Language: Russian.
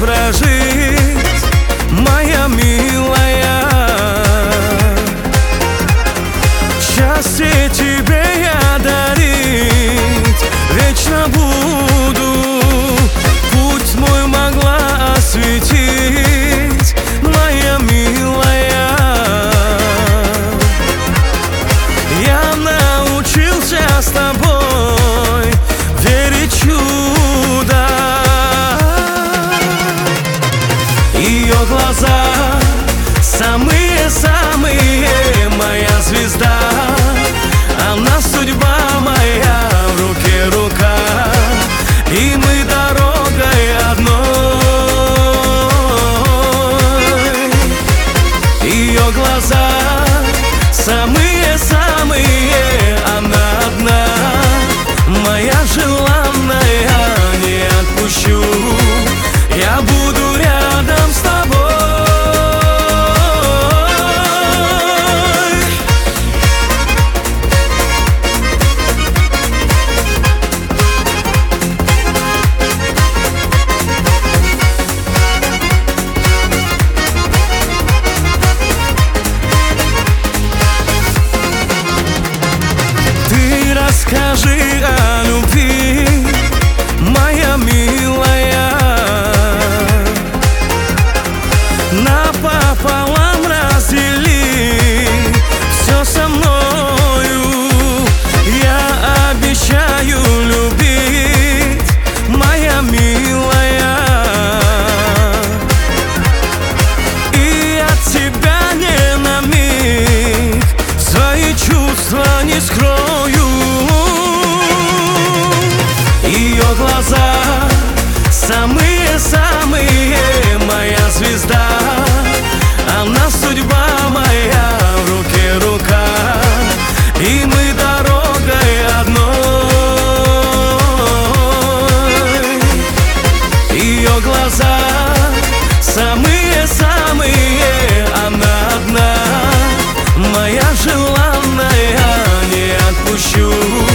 прожить, моя милая. Счастье тебе я дарить вечно буду, путь мой могла осветить, моя милая. Я научился с тобой верить в чудо. Ее глаза самые-самые, моя звезда. Она судьба моя, в руке рука, и мы дорогой одной. Ее глаза самые-самые, она одна, моя желанная, не отпущу, я буду рядом с тобой. Расскажи о любви, моя милая. Напополам раздели все со мною. Я обещаю любить, моя милая. И от тебя не на миг свои чувства не скрою. Ее глаза самые-самые, моя звезда. Она судьба моя, в руке рука, и мы дорогой одной. Ее глаза самые-самые, она одна, моя желанная, не отпущу.